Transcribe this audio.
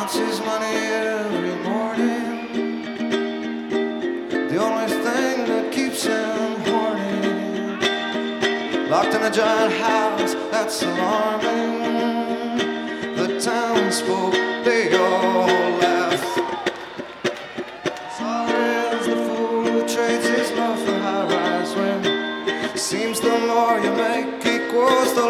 counts his money every morning. The only thing that keeps him horny. Locked in a giant house that's alarming. The townsfolk, they all laugh. Sorry is the fool who trades his love for high-rise wind. Seems the more you make equals the